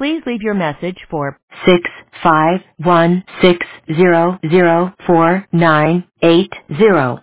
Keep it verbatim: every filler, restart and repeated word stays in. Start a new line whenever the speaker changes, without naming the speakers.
Please leave your message for six five one six zero zero four nine eight zero.